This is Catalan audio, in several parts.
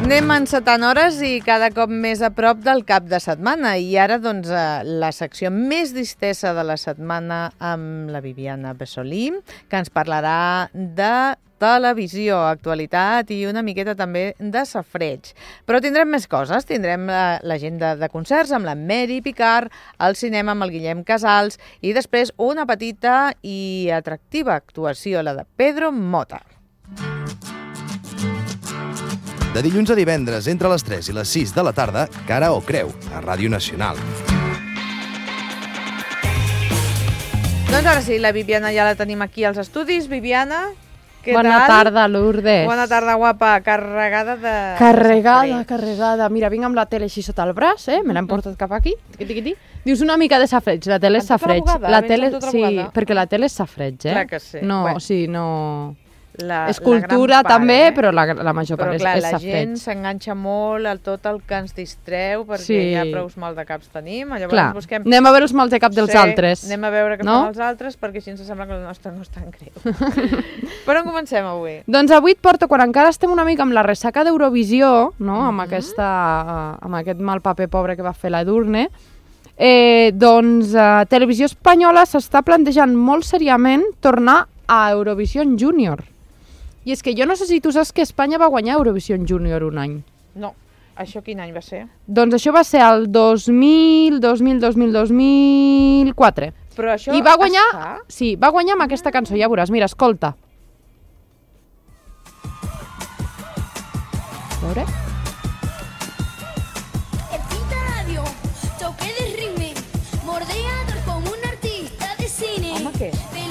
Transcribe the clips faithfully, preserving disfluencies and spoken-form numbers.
Anem encetant hores i cada cop més a prop del cap de setmana. I ara, doncs, la secció més distesa de la setmana amb la Viviana Besolí, que ens parlarà de televisió, actualitat i una miqueta també de safreig. Però tindrem més coses. Tindrem l'agenda de concerts amb la Mary Picard, el cinema amb el Guillem Casals i després una petita i atractiva actuació, la de Pedro Mota. De dilluns a divendres, entre les tres i les sis de la tarda, Cara o Creu, a Ràdio Nacional. Doncs ara sí, la Viviana ja la tenim aquí als estudis. Viviana, què tal? Bona tarda, Lourdes. Bona tarda, guapa. Carregada de... Carregada, carregada. Mira, vinc amb la tele així sota el braç, eh? Me l'hem portat cap aquí. Tiqui, tiqui. Dius una mica de safreig. La tele és safreig. La tele, sí, perquè la tele és safreig, eh? Clar que sí. No, bueno. sí, no... La, és cultura part, també, eh? però la, la major però, part clar, és, és la safreig. La gent s'enganxa molt a tot el que ens distreu, perquè sí. ja prou mal de caps tenim. Llavors clar, busquem... anem a veure els mals de cap dels sí, altres. Anem a veure què no? fan els altres, perquè així ens sembla que el nostre no és tan greu. Per on comencem avui? Doncs avui et porto, quan encara estem una mica amb la ressaca d'Eurovisió, no? amb, mm-hmm. aquesta, amb aquest mal paper pobre que va fer la Edurne, eh, doncs eh, Televisió Espanyola s'està plantejant molt seriament tornar a Eurovisió Júnior. I és que jo no sé si tu saps que Espanya va guanyar Eurovisió Júnior un any. No. Això quin any va ser? Doncs això va ser el dos mil, dos mil, dos mil, dos mil quatre. Però això I va guanyar, es fa? Sí, va guanyar amb aquesta cançó, ja veuràs. Mira, escolta. A veure. Home, què?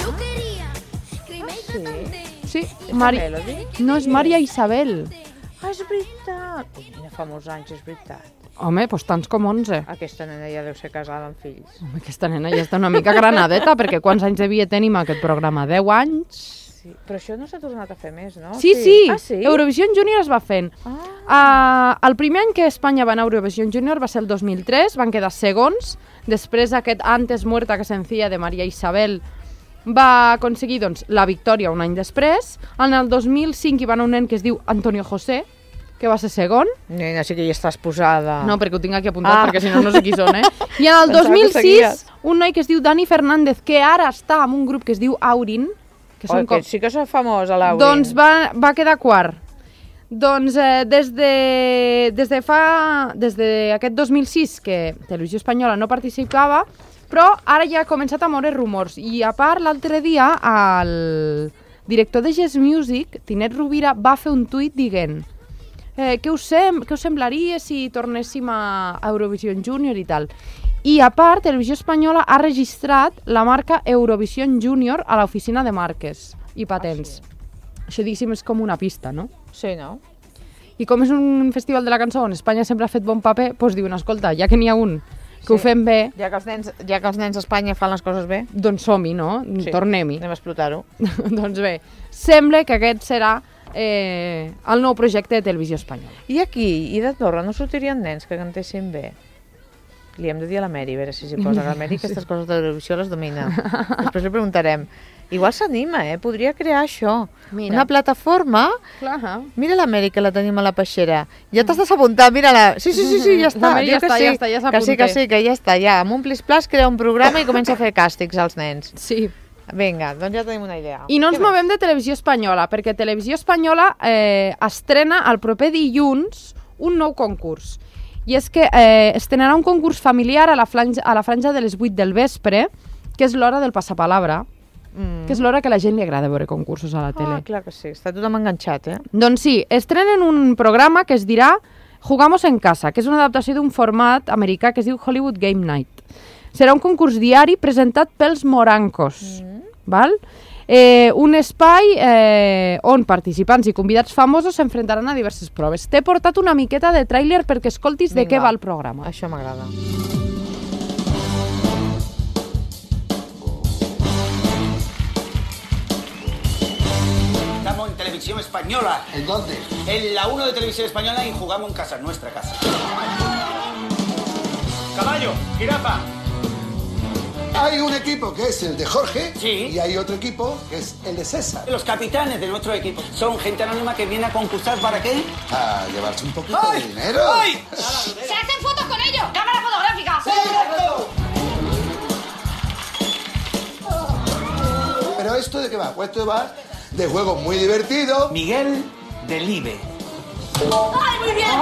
Sí, Mari... no, és Maria Isabel. Ah, és veritat. Quina fa molts anys, és veritat. Home, doncs tants com onze. Aquesta nena ja deu ser casada amb fills. Home, aquesta nena ja està una mica granadeta, perquè quants anys devia tenir aquest programa? deu anys? Sí, però això no s'ha tornat a fer més, no? Sí, sí, ah, sí? Eurovisió Júnior es va fent. Ah. Uh, el primer any que Espanya va anar a Eurovisió Júnior va ser el dos mil tres, van quedar segons, després aquest Antes muerta que sencilla de Maria Isabel va aconseguir doncs, la victòria un any després. En el dos mil cinc hi va anar un nen que es diu Antonio José, que va ser segon. Nena, sí que hi estàs posada. No, perquè ho tinc aquí apuntat, ah. perquè si no, no sé qui són, eh? I en el Pensava dos mil sis, un noi que es diu Dani Fernández, que ara està en un grup que es diu Aurin, que són oh, que com... sí que és famós, a l'Aurin. Doncs va, va quedar quart. Doncs eh, des de, des de fa... Des d'aquest dos mil sis, que Televisió Espanyola no participava, però ara ja ha començat a moure rumors. I a part, l'altre dia, el director de Yes Music, Tinet Rovira, va fer un tuit dient eh, què, us sem què us semblaria si tornéssim a Eurovisió Júnior i tal. I a part, Televisió Espanyola ha registrat la marca Eurovisió Júnior a l'oficina de marques i patents. Ah, sí. Això, diguéssim, és com una pista, no? Sí, no? I com és un festival de la cançó on Espanya sempre ha fet bon paper, doncs diuen, escolta, ja que n'hi ha un que sí. ho fem bé... Ja que, els nens, ja que els nens d'Espanya fan les coses bé... Doncs som-hi, no? Sí. Tornem-hi. Anem a explotar-ho. Doncs bé, sembla que aquest serà eh, el nou projecte de Televisió Espanyola. I aquí, i de Torre, no sortirien nens que cantessin bé? Li hem de dir a la Mary, a veure si s'hi posa. La Mary aquestes sí. coses de l'Eurovisió les domina. Després li preguntarem. Igual s'anima, eh? Podria crear això. Mira. Una plataforma. Clar. Mira la Mary, que la tenim a la peixera. Ja t'estàs apuntant, mira-la. Sí, sí, sí, sí, ja està. La Mary ja està, sí. ja està, ja s'apunta. Que sí, que sí, que ja està, ja. Amb un plis-plas crea un programa i comença a fer càstigs als nens. Sí. Vinga, doncs ja tenim una idea. I no ens movem de Televisió Espanyola, perquè Televisió Espanyola eh, estrena el proper dilluns un nou concurs. I és que eh, estrenarà un concurs familiar a la, franja, a la franja de les vuit del vespre, que és l'hora del passapalabra, mm. que és l'hora que a la gent li agrada veure concursos a la tele. Ah, clar que sí, està tothom enganxat, eh? Doncs sí, estrenen un programa que es dirà Jugamos en casa, que és una adaptació d'un format americà que es diu Hollywood Game Night. Serà un concurs diari presentat pels morancos, mm. val? Eh, un espai eh, on participants i convidats famosos s'enfrontaran a diverses proves. T'he portat una miqueta de tràiler perquè escoltis Vinga. De què va el programa. Això m'agrada. Estamos en Televisión Española. ¿En dónde? En la uno de Televisión Española y jugamos en casa, en nuestra casa. Caballo, jirafa. Hay un equipo que es el de Jorge Sí. y hay otro equipo que es el de César. Los capitanes de nuestro equipo son gente anónima que viene a concursar ¿para qué? A llevarse un poquito ¡Ay! de dinero. ¡Ay! ¡Se hacen fotos con ellos! ¡Cámara fotográfica! Pero ¿esto de qué va? Pues esto va de juegos muy divertidos. Miguel Delibe. ¡Ay, muy bien!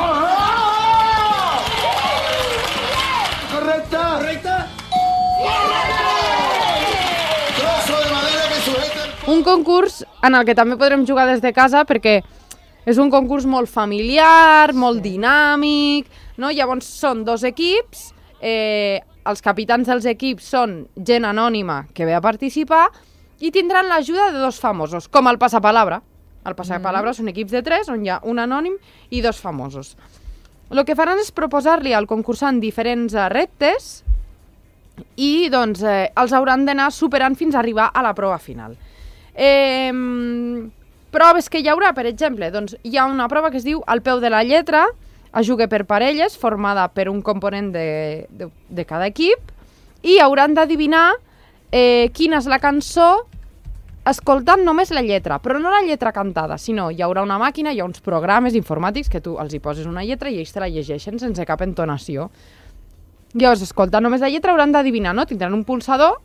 ¿Correcta? ¿Correcta? Trozo de madera que sujeta el... Un concurs en el que també podrem jugar des de casa perquè és un concurs molt familiar, molt dinàmic, no? Llavors són dos equips, eh, els capitans dels equips són gent anònima que ve a participar i tindran l'ajuda de dos famosos, com el Passapalabra. El Passapalabra mm. són equips de tres, on hi ha un anònim i dos famosos. El que faran és proposar-li al concursant diferents eh, reptes i doncs, eh, els hauran d'anar superant fins a arribar a la prova final. Eh, proves que hi haurà, per exemple, doncs, hi ha una prova que es diu Al peu de la lletra, es juga per parelles, formada per un component de, de, de cada equip, i hauran d'adivinar eh, quina és la cançó escoltant només la lletra, però no la lletra cantada, sinó hi haurà una màquina, hi ha uns programes informàtics que tu els hi poses una lletra i ells te la llegeixen sense cap entonació. Llavors, escoltant només la lletra, hauran d'adivinar, no? Tindran un pulsador,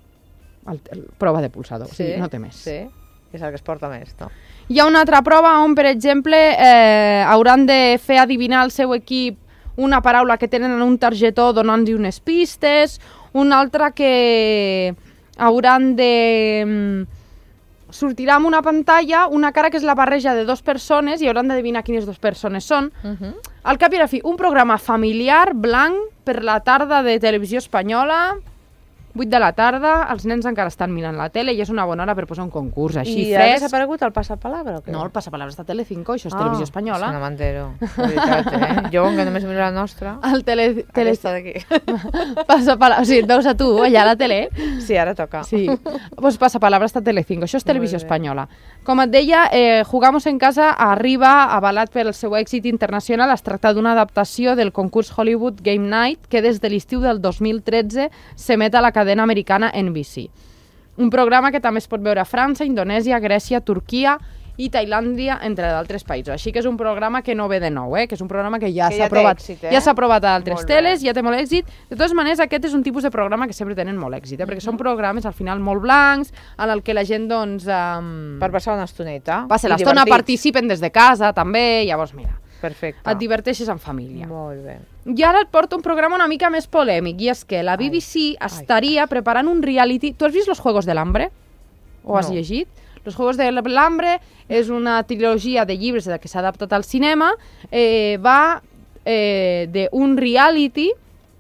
el, el, prova de pulsador, sí, o sigui, no té més. Sí, és el que es porta més, no? Hi ha una altra prova on, per exemple, eh, hauran de fer adivinar al seu equip una paraula que tenen en un targetó donant-hi unes pistes, una altra que hauran de... sortirà amb una pantalla una cara que és la barreja de dues persones i hauran d'adivinar quines dues persones són. Uh-huh. Al cap i a la fi, un programa familiar, blanc, per la tarda de Televisió Espanyola, vuit de la tarda, els nens encara estan mirant la tele i és una bona hora per posar un concurs així I ha fresc. desaparegut el Passapalabra o què? No, el Passapalabra està a Telecinco, això és Ah, Televisió Espanyola. és que no m'entero, de veritat, eh? Jo, que només miro la nostra, El tele... tele... aquesta d'aquí. Passapalabra, o sigui, et veus a tu allà a la tele? Sí, ara toca. Sí, pues Passapalabra està a Telecinco, això és Televisió bé. Espanyola. Com et deia, eh, Jugamos en casa arriba, avalat pel seu èxit internacional, es tracta d'una adaptació del concurs Hollywood Game Night que des de l'estiu del dos mil tretze s'emet a la cadena americana N B C. Un programa que també es pot veure a França, Indonèsia, Grècia, Turquia i Tailàndia, entre d'altres països. Així que és un programa que no ve de nou, eh? Que és un programa que ja Que s'ha ja té provat, èxit, eh? ja s'ha provat a altres Molt bé. teles, ja té molt èxit. De totes maneres, aquest és un tipus de programa que sempre tenen molt èxit, eh? Perquè són programes al final molt blancs, en el que la gent, doncs... Um, Per passar una estoneta. passa I l'estona, divertits. participen des de casa, també, llavors, mira, Perfecte. et diverteixes en família. Molt bé. I ara et porto un programa una mica més polèmic, i és que la B B C Ai. estaria preparant un reality... Tu has vist Los Juegos del Hambre? O has No. llegit? Los Juegos del Hambre és una trilogia de llibres que s'ha adaptat al cinema, eh, va eh, d'un reality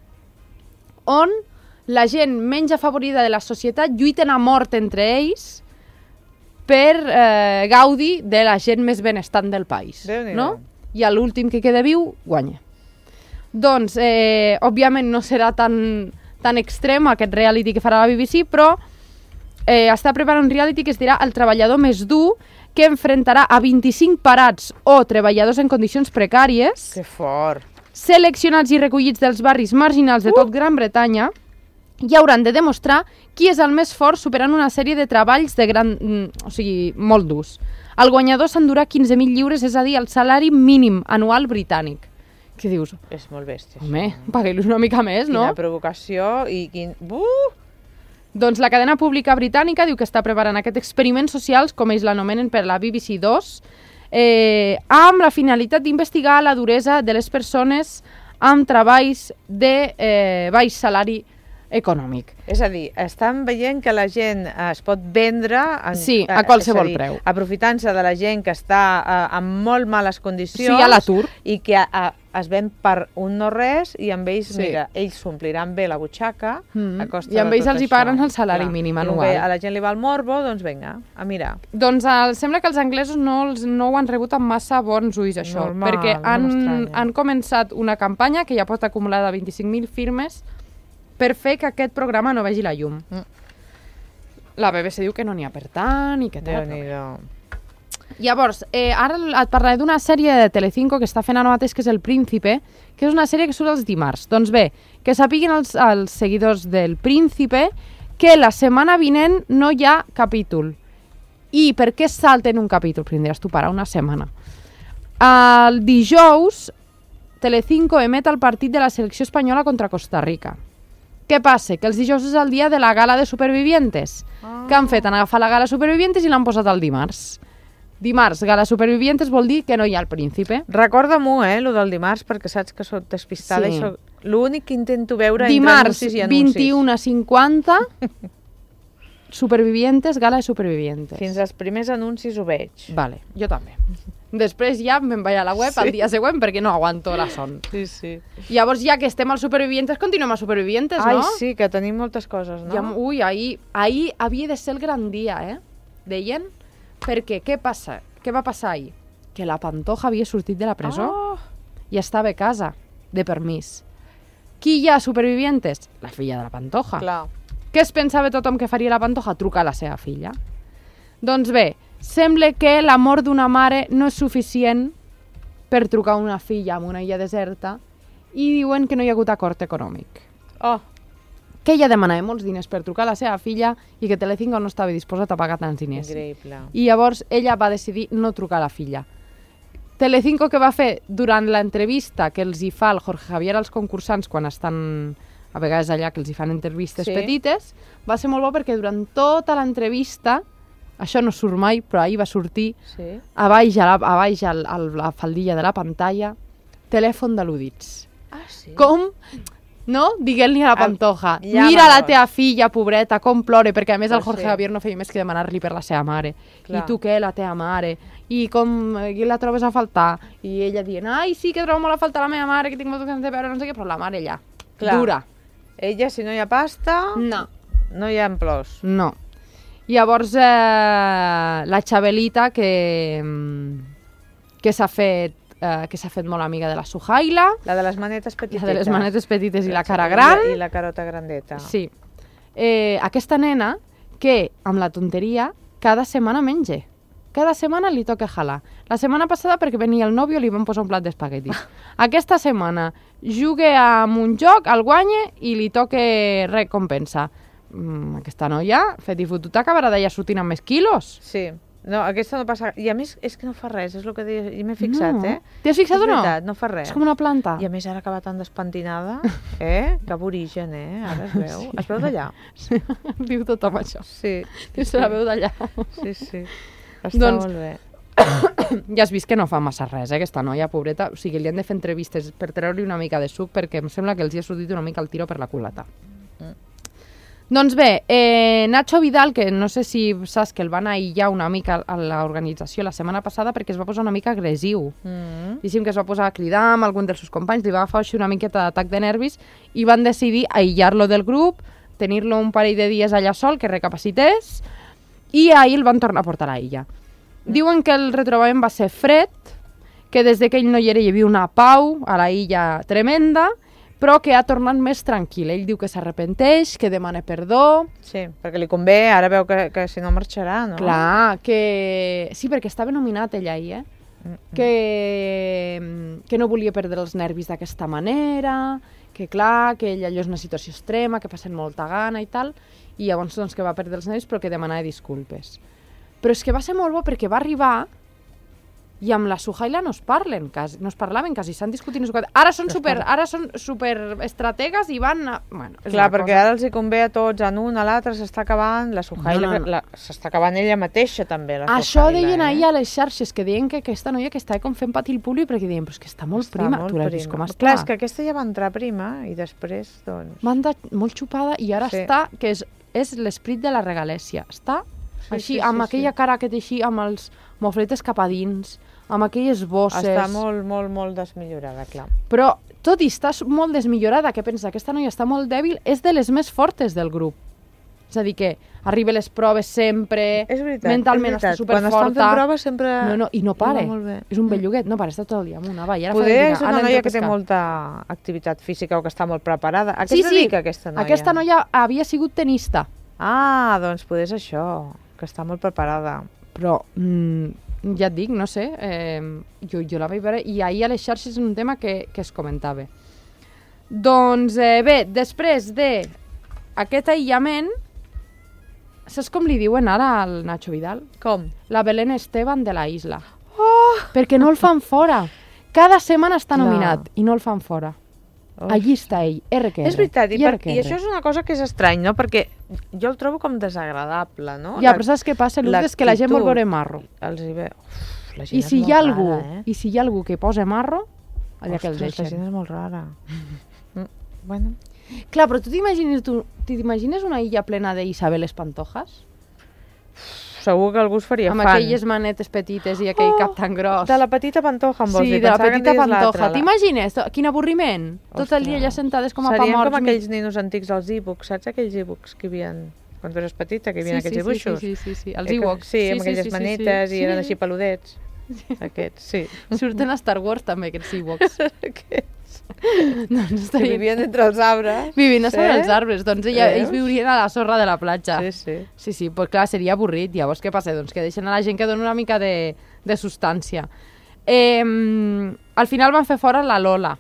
on la gent menys afavorida de la societat lluiten a mort entre ells per eh, gaudi de la gent més benestant del país. Déu-n'hi-do. No? I a l'últim que queda viu, guanya. Doncs, eh, òbviament no serà tan, tan extrem aquest reality que farà la B B C, però eh, està preparant un reality que es dirà El treballador més dur, que enfrontarà a vint-i-cinc parats o treballadors en condicions precàries, Que fort. seleccionats i recollits dels barris marginals de tot Gran Bretanya, i hauran de demostrar qui és el més fort superant una sèrie de treballs de gran... mm, o sigui, molt durs. El guanyador s'endurà quinze mil lliures, és a dir, el salari mínim anual britànic. Què dius? És molt bèstia. Home, pagueu-los una mica més, no? Quina provocació i quin... Uh! Doncs la cadena pública britànica diu que està preparant aquest experiment socials, com ells l'anomenen per la B B C dos, eh, amb la finalitat d'investigar la duresa de les persones amb treballs de eh, baix salari econòmic. És a dir, estan veient que la gent eh, es pot vendre en, Sí, a eh, qualsevol és a dir, preu. Aprofitant-se de la gent que està eh, en molt males condicions Sí, a l'atur. i que eh, es ven per un no res i amb ells, Sí. mira, ells s'ompliran bé la butxaca Mm. a costa I amb de ells tot els hi això. paguen el salari mínim I anual. Bé, a la gent li va el morbo, doncs vinga, a mirar. Doncs eh, sembla que els anglesos no, els, no ho han rebut amb massa bons ulls, això, Normal, perquè no han, m'estranya. han començat una campanya que ja pot acumular de vint-i-cinc mil firmes per fer que aquest programa no vegi la llum. Mm. La B B C diu que no n'hi ha per tant i que tal. Déu-n'hi-do. Llavors, eh, ara et parlaré d'una sèrie de Telecinco que està fent ara mateix, que és El Príncipe, que és una sèrie que surt els dimarts. Doncs bé, que sapiguin els, els seguidors del Príncipe que la setmana vinent no hi ha capítol. I per què salten un capítol? Primer diràs tu, para una setmana. El dijous, Telecinco emet el partit de la selecció espanyola contra Costa Rica. Què passa? Que els dijous és el dia de la gala de Supervivientes. Oh. Que han fet? Han agafat la gala Supervivientes i l'han posat el dimarts. Dimarts, gala Supervivientes vol dir que no hi ha el Príncipe. Recorda-m'ho, eh, lo del dimarts, perquè saps que soc despistada Sí. i soc... L'únic que intento veure Dimarts, entre anuncis i anuncis. vint-i-una cinquanta, Supervivientes, gala de Supervivientes. Fins als primers anuncis ho veig. Vale, jo també. Després ja me'n vaig a la web sí. el dia següent perquè no aguanto la son. Sí, sí. Llavors, ja que estem als Supervivientes, continuem a Supervivientes, Ai, no? sí, que tenim moltes coses, no? Ja, ui, ahir, ahir havia de ser el gran dia, eh? Deien. Perquè què passa? Què va passar ahir? Que la Pantoja havia sortit de la presó Oh. i estava a casa, de permís. Qui hi ha a Supervivientes? La filla de la Pantoja. Clar. Què es pensava tothom que faria la Pantoja? Trucar a la seva filla. Doncs bé, sembla que l'amor d'una mare no és suficient per trucar a una filla en una illa deserta i diuen que no hi ha hagut acord econòmic. Oh. Que ella demanava molts diners per trucar a la seva filla i que Telecinco no estava disposat a pagar tants diners. Increïble. I llavors ella va decidir no trucar a la filla. Telecinco que va fer durant l'entrevista que els hi fa el Jorge Javier als concursants quan estan a vegades allà que els hi fan entrevistes Sí. petites, va ser molt bo perquè durant tota l'entrevista, això no surt mai, però ahir va sortir, Sí. a baix, a la, a baix a la, a la faldilla de la pantalla, telèfon d'al·ludits. Ah, sí? Com? No? Diguent-li a la Pantoja, ja mira la m'agrada. teva filla, pobreta, com plora, perquè a més el Pues Jorge sí. Javier no feia més que demanar-li per la seva mare. Clar. I tu què, la teva mare? I com i la trobes a faltar? I ella dient, ai, sí que trobo molt a faltar la meva mare, que tinc moltes ganes de veure, no sé què, però la mare allà, Clar. dura. Ella, si no hi ha pasta, No. no hi ha plors. No. Llavors, eh, la Xabelita, que, mm, que s'ha fet, eh, que s'ha fet molt amiga de la Suhaila, La de les manetes la petitetes. de les manetes petites i la cara I gran. I la carota grandeta. Sí. Eh, aquesta nena que, amb la tonteria, cada setmana menja. Cada setmana li toca jalar. La setmana passada, perquè venia el nòvio, li van posar un plat d'espaguetis. Aquesta setmana juga amb un joc, el guanya i li toca recompensa. Mm, aquesta noia, fet i fotut, acabarà d'allà sortint amb més quilos. Sí. No, aquesta no passa... I a més, és que no fa res, és el que deia... I m'he fixat, No. eh? T'hi has fixat és o no? veritat, no fa res. És com una planta. I a més ara acaba tan despentinada, eh? Que aborigen, eh? Ara es veu. Sí. Es veu d'allà. Sí. Diu tothom això. Sí. Diu, se la veu d'allà. Sí, sí. Està Doncs- molt bé. Ja has vist que no fa massa res, eh, aquesta noia, pobreta. O sigui, li han de fer entrevistes per treure-li una mica de suc perquè em sembla que els hi ha sortit una mica el tiro per la culata. Mm. Doncs bé, eh, Nacho Vidal, que no sé si saps que el van aïllar una mica a l'organització la setmana passada perquè es va posar una mica agressiu. Mm. Diguéssim que es va posar a cridar amb algun dels seus companys, li va agafar així una miqueta d'atac de nervis i van decidir aïllar-lo del grup, tenir-lo un parell de dies allà sol, que recapacités, i ahir el van tornar a portar a l'illa. Diuen que el retrobament va ser fred, que des de que ell no hi era hi havia una pau a la illa tremenda, però que ha tornat més tranquil. Ell diu que s'arrepenteix, que demana perdó. Sí, perquè li convé, ara veu que, que si no marxarà, no? Clar, que... Sí, perquè estava nominat ell ahir, eh? Mm, Que, que no volia perdre els nervis d'aquesta manera, que clar, que ell allò és una situació extrema, que passen molta gana i tal, i llavors doncs, que va perdre els nervis però que demanava disculpes. Però és que va ser molt bo perquè va arribar i amb la Suhaila no es parlen, quasi, no es parlaven quasi, s'han discutit. No sé, ara són super, ara són super estrategues i van... A... Bueno, és Clar, una perquè cosa... ara els hi convé a tots, en un, a l'altre, s'està acabant, la Suhaila, No, no, no. la- s'està acabant ella mateixa també, la Això Suhaila, deien eh? ahir a les xarxes, que deien que aquesta noia que estava com fent patir el públic perquè deien, però és que està molt Està prima, molt tu l'has vist com prima. està. Clar, és que aquesta ja va entrar prima i després, doncs... Va andar molt xupada i ara Sí. està, que és, és l'esperit de la regalèsia. Està Sí, així, sí, amb sí, aquella sí. cara que té així, amb els mofletes cap a dins, amb aquelles bosses... Està molt, molt, molt desmillorada, clar. Però, tot i estar molt desmillorada, que pensa que aquesta noia està molt dèbil, és de les més fortes del grup. És a dir, que arriba a les proves sempre, És veritat, mentalment és veritat. està superforta... Quan estan fent proves sempre... No, no, i no para. Va molt bé. És un belluguet, no para, està tot el dia amunt, avall. Ara fa Poder de és dinar, una ara noia entra a que té pescar. molta activitat física o que està molt preparada. A què Sí, es sí, dedica aquesta noia? aquesta noia havia sigut tenista. Ah, doncs poder és això, que està molt preparada. Però mm, ja et dic, no sé, eh, jo, jo la vaig veure i ahir a les xarxes és un tema que, que es comentava. Doncs eh, bé, després d'aquest aïllament, saps com li diuen ara al Nacho Vidal? Com? La Belén Esteban de la isla. Oh! Perquè no el fan fora. Cada setmana està nominat i no el fan fora. Uf. Allí està ell, erre que erre. És veritat, i, per, I, i això és una cosa que és estrany, no? Perquè jo el trobo com desagradable, no? Ja, la, però saps què passa, Lourdes? Que la gent vol veure marro. Els hi ve... Uf, la gent I si és hi ha molt algú, rara, eh? I si hi ha algú que posa marro, allà que el Ostres, deixen. la gent és molt rara. mm, bueno. Clar, però tu t'imagines, tu, t'imagines una illa plena d'Isabeles Pantojas? Segur que algú es faria amb fan. Amb aquelles manetes petites i aquell oh, cap tan gros. De la petita Pantoja, em vols sí, dir? Sí, de la Pensava petita Pantoja. T'imagines? Quin avorriment. Ostres. Tot el dia allà sentades com a pa morts. Serien com aquells ninos antics als e-books, saps aquells e-books que hi havia quan tu eres petita, que hi havia sí, aquells sí, dibuixos? Sí, sí, sí, sí. Els e-books. Sí, amb sí, aquelles sí, manetes sí, sí. i eren així peludets. Aquests, sí. Surten a Star Wars també, aquests e-books. Aquests. doncs que vivien entre els arbres. Vivien a sobre els arbres, doncs ella, ells viurien a la sorra de la platja. Sí, sí. Sí, sí, pues clar, seria avorrit. Llavors què passa? Doncs que deixen a la gent que dona una mica de, de substància. Eh, al final van fer fora la Lola.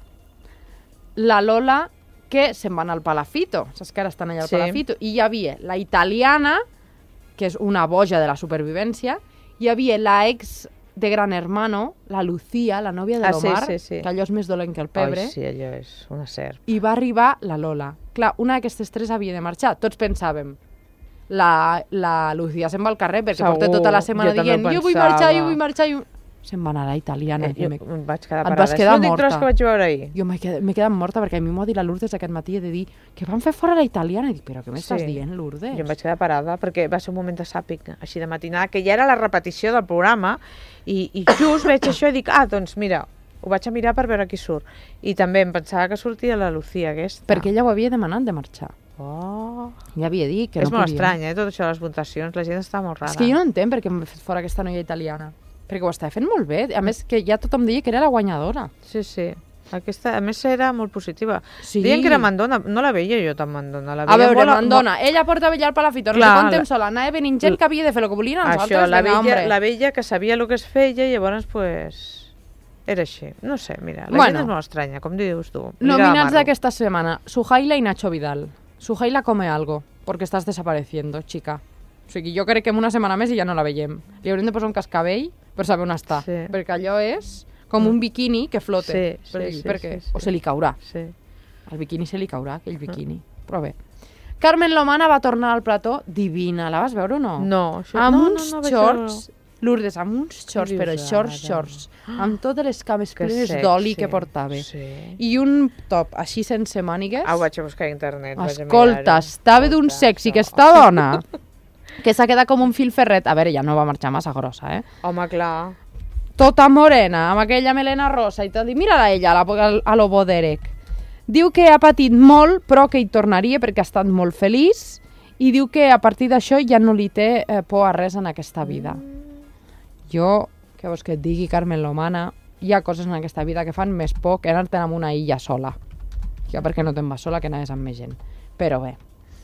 La Lola que se'n van al Palafito. Saps que ara estan allà al sí. Palafito? I hi havia la italiana, que és una boja de la supervivència, hi havia la ex de Gran Hermano, la Lucía, la nòvia de l'Omar, ah, sí, sí, sí. que allò és més dolent que el pebre. Ai, sí, allò és una serp. I va arribar la Lola. Clar, una d'aquestes tres havia de marxar. Tots pensàvem, la, la Lucía se'n va al carrer perquè Segur, porta tota la setmana jo dient jo vull marxar, jo vull marxar. Jo... Se'n va anar a la italiana. Eh, jo em vaig quedar parada. Et vas quedar morta. Que vaig veure ahir. Jo m'he quedat, quedat morta perquè a mi m'ho ha dit la Lourdes aquest matí de dir que van fer fora la italiana. I dic, però què m'estàs sí. dient, Lourdes? Jo em vaig quedar parada perquè va ser un moment de sàpic, així de matinada, que ja era la repetició del programa i, i just veig això i dic, ah, doncs mira, ho vaig a mirar per veure qui surt. I també em pensava que sortia la Lucía aquesta. Perquè ella ho havia demanat de marxar. Oh. Ja havia dit que és no podia. És molt estrany, eh, tot això de les votacions, la gent està molt rara. És que jo no entenc per què m'ha fet fora aquesta noia italiana. Perquè ho estava fent molt bé. A més, que ja tothom deia que era la guanyadora. Sí, sí. Aquesta, a més, era molt positiva. Sí. Deien que era mandona. No la veia jo tan mandona. La a veure, molt... mandona. Ella porta a vellar al Palafito. No sé quant temps sola. Anava venint gent que havia de fer el que volien a nosaltres. Això, la vella, la vella que sabia el que es feia i llavors, pues... Era així. No sé, mira. La bueno, gent és molt estranya, com dius tu. Nominats d'aquesta setmana. Suhaila i Nacho Vidal. Suhaila come algo, porque estás desapareciendo, chica. O sigui, jo crec que en una setmana més i ja no la veiem. Li hauríem de posar un cascabell per saber on està. Sí. Perquè allò és com un biquini que flote. Sí, per sí, sí, perquè, sí, sí. O se li caurà. Sí. Al biquini se li caurà, aquell biquini. Mm. Però bé. Carmen Lomana va tornar al plató divina. La vas veure o no? No. Això... Amb no, uns no, no, shorts... No. Lourdes, amb uns shorts, però shorts, shorts. Amb totes les cames plenes d'oli que portava. Sí. I un top així sense mànigues. Ah, ho vaig a buscar a internet. Escolta, estava d'un sexy que esta dona... que s'ha quedat com un fil ferret. A veure, ja no va marxar massa grossa, eh? Home, clar. Tota morena, amb aquella melena rosa i tot. I mira-la ella, a, la, a lo Boderek. Diu que ha patit molt, però que hi tornaria perquè ha estat molt feliç. I diu que a partir d'això ja no li té eh, por a res en aquesta vida. Mm. Jo, què vols que et digui, Carmen Lomana, hi ha coses en aquesta vida que fan més por que anar-te'n amb una illa sola. Ja perquè no te'n vas sola, que anaves amb més gent. Però bé.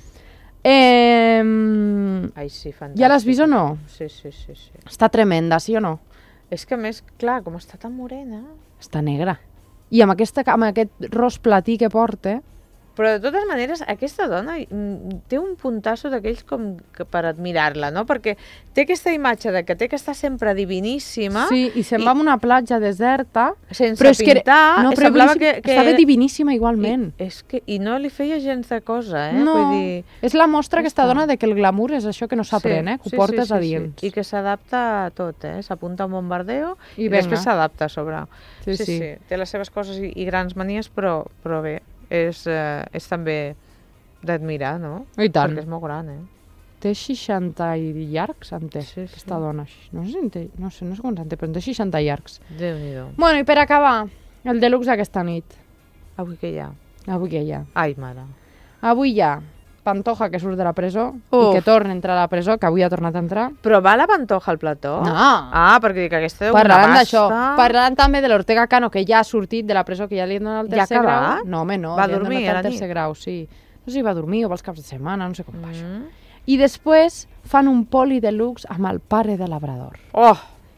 Eh... Ai, sí, fantàstic. Ja l'has vist o no? Sí, sí, sí, sí. Està tremenda, sí o no? És que a més, clar, com està tan morena... Està negra. I amb, aquesta, amb aquest ros platí que porta... Però de totes maneres, aquesta dona té un puntasso d'aquells com que per admirar-la, no? Perquè té aquesta imatge de que té que estar sempre diviníssima. Sí, i se'n va a una platja deserta. Sense però pintar. Que, no, però semblava que, que estava diviníssima igualment. I, és que, I no li feia gens de cosa, eh? No, Vull dir, és la mostra aquesta dona de que el glamour és això que no s'aprèn, sí, eh? Que sí, ho portes sí, sí, a dins. Sí. I que s'adapta a tot, eh? S'apunta a un bombardeo i, i venga. després s'adapta a sobre. Sí, sí, sí, sí. Té les seves coses i, i grans manies, però, però bé, és, eh, és també... d'admirar, no? I tant. Perquè és molt gran, eh? Té seixanta llargs, en té, sí, sí. aquesta dona. No sé, té, no sé, no sé quants en té, però en té seixanta llargs. Déu-n'hi-do. Bueno, i per acabar, el deluxe d'aquesta nit. Avui què hi ha? Avui què hi ha? Ai, mare. Avui hi ha Pantoja, que surt de la presó, Uf. i que torna a entrar a la presó, que avui ha tornat a entrar. Però va la Pantoja al plató? No. Ah, perquè dic que aquesta deu una Parlaran pasta. d'això. Parlaran també de l'Ortega Cano, que ja ha sortit de la presó, que ja li han donat el tercer ja grau. No, home, no. Va li han dormir donat a la el tercer nit. grau, sí. No sé si va dormir o va els caps de setmana, no sé com va això. Mm. I després fan un poli deluxe amb el pare de Labrador. Oh!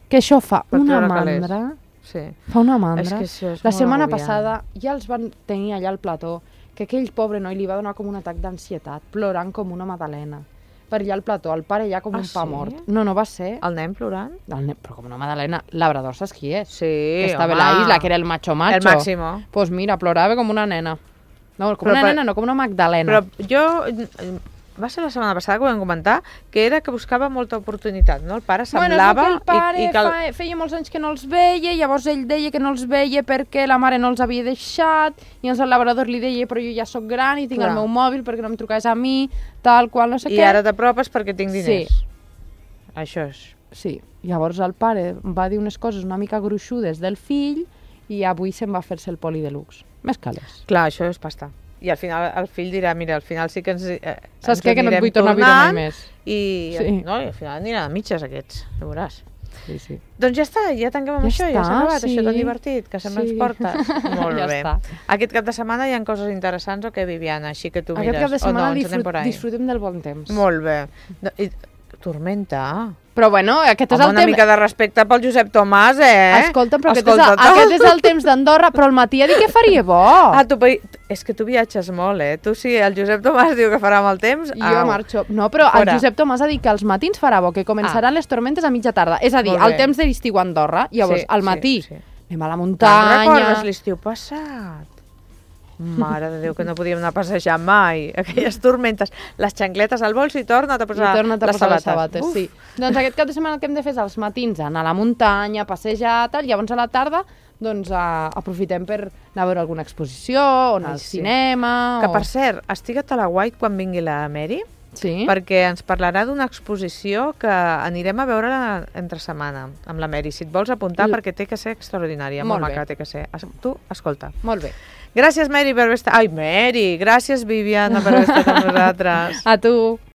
que això fa Per una treure calés. mandra, Sí. fa una mandra. És que això és La molt setmana agobiant. passada ja els van tenir allà al plató, que aquell pobre noi li va donar com un atac d'ansietat, plorant com una madalena. Per allà al plató, el pare ja com Ah, un pa sí? mort. No, no va ser... El nen plorant? El nen, però com una madalena, labrador saps qui és? Sí, Que estava home. a la isla, que era el macho macho. El Máximo. Pues mira, plorava com una nena. No, com Però una per- nena, no, com una Magdalena. Però jo... Va ser la setmana passada que ho vam comentar, que era que buscava molta oportunitat, no? El pare semblava... Bueno, és que el pare i, i que el... fa, feia molts anys que no els veia, llavors ell deia que no els veia perquè la mare no els havia deixat, i llavors el labrador li deia, però jo ja sóc gran i tinc Clar. el meu mòbil perquè no em trucaves a mi, tal qual, no sé I què. ara t'apropes perquè tinc diners. Sí. Això és... Sí, llavors el pare va dir unes coses una mica gruixudes del fill i avui se'n va fer-se el poli de luxe. Més calés. Clar, això és pasta. I al final el fill dirà, mira, al final sí que ens, eh, Saps ens què? Que no et anirem vull tornar a veure tornant mai més. I, Sí. no, i al final aniran a mitges aquests, ja veuràs. Sí, sí. Doncs ja està, ja tanquem amb Ja això, ja està, s'ha acabat, sí. això tan divertit, que sempre Sí. ens portes. Molt Ja bé. està. Aquest cap de setmana hi ha coses interessants o què, Viviana? Així que tu Aquest mires, cap de setmana o no, ens anem disfrut, por ahí. disfrutem del bon temps. Molt bé. No, i, tormenta. Però bueno, aquest és Home, el una temps... mica de respecte pel Josep Tomàs, eh? Escolta'm, però aquest, Escolta, és, el, aquest és el temps d'Andorra, però al matí ha dit que faria bo. Ah, tu, vi- és que tu viatges molt, eh? Tu sí, el Josep Tomàs diu que farà mal temps. I jo au. marxo. No, però Fora. el Josep Tomàs ha dit que als matins farà bo, que començaran les tormentes a mitja tarda. És a dir, Molt el bé. temps de l'estiu a Andorra. Llavors, Sí, al sí, matí sí. anem a la Te'n muntanya... recordes l'estiu passat? Mare de Déu, que no podíem anar a passejar mai. Aquelles tormentes. Les xancletes al bols i torna a I posar, torna a les posar les sabates. sabates, Uf. sí. Doncs aquest cap de setmana el que hem de fer és als matins anar a la muntanya, passejar, tal, llavors a la tarda doncs a, aprofitem per anar a veure alguna exposició, o anar Ai, al sí. cinema... Que, o... per cert, estigua't a la White quan vingui la Mary, Sí? perquè ens parlarà d'una exposició que anirem a veure entre setmana amb la Mary. Si et vols apuntar, L- perquè té que ser extraordinària, Molt molt bé. maca, té que ser. Es- Tu, escolta. Molt bé. Gràcies, Mary, per haver estat... Ai, Mary! Gràcies, Viviana, per haver estat amb nosaltres. A tu.